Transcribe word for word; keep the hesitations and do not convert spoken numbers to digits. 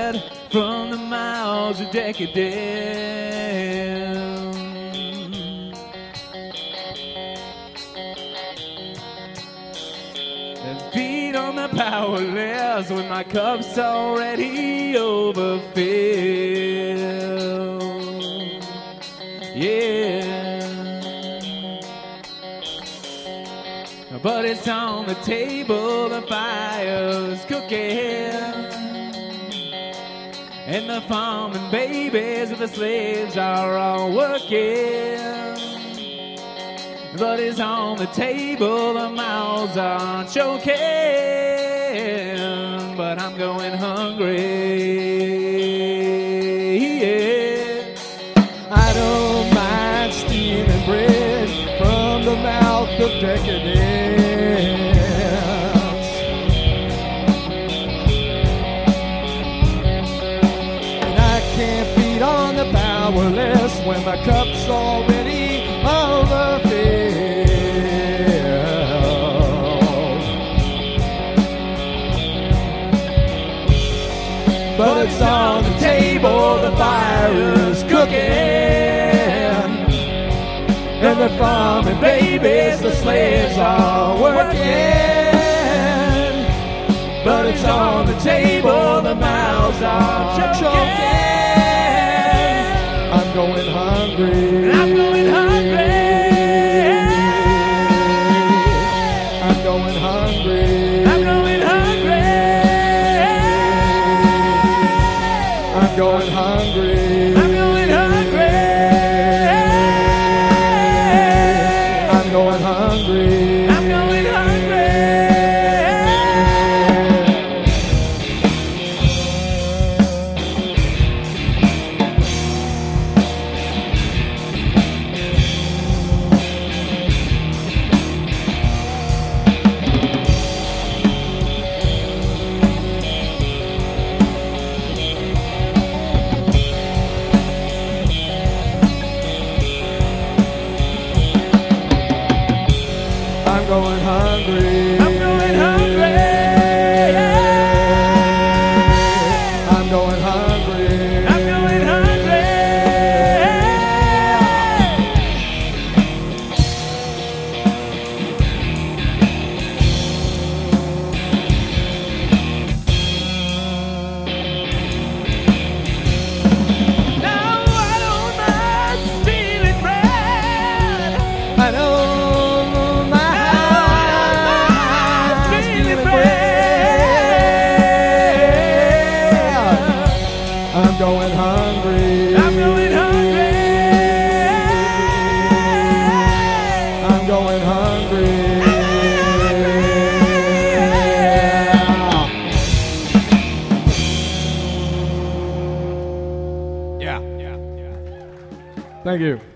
bread from the mouths of decadence. And feed on the powerless when my cup's already overfilled. Yeah. But it's on the table, the fire's cooking, and the farming babies of the slaves are all working. But it's on the table, the mouths are choking, but I'm going hungry. Yeah. I don't mind stealing bread from the mouth of decadence. And I can't feed on the powerless when my cup's already overfilled. But it's on the table, the fire is cooking, and the farming babies, the slaves are working. But it's on the table, the mouths are choking. I'm going hungry. I'm going hungry. I'm going hungry. I'm going hungry. I'm going hungry. I'm going hungry. I'm going hungry. I'm going hungry. I'm going hungry. I'm going hungry. I'm going hungry. I'm going hungry. Now I don't mind stealing bread. I don't mind stealing bread. I'm going hungry. I'm going hungry. I'm going hungry. Yeah. Thank you.